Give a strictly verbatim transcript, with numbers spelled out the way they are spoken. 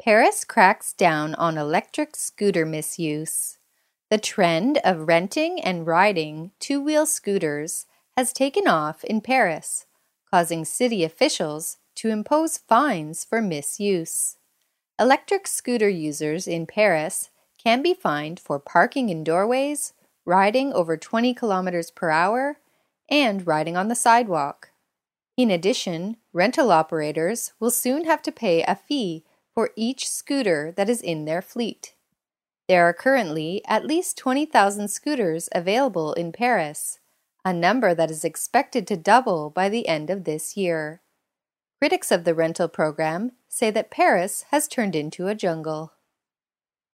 Paris cracks down on electric scooter misuse. The trend of renting and riding two-wheel scooters has taken off in Paris, causing city officials to impose fines for misuse. Electric scooter users in Paris can be fined for parking in doorways, riding over twenty kilometers per hour, and riding on the sidewalk. In addition, rental operators will soon have to pay a fee for each scooter that is in their fleet. There are currently at least twenty thousand scooters available in Paris, a number that is expected to double by the end of this year. Critics of the rental program say that Paris has turned into a jungle.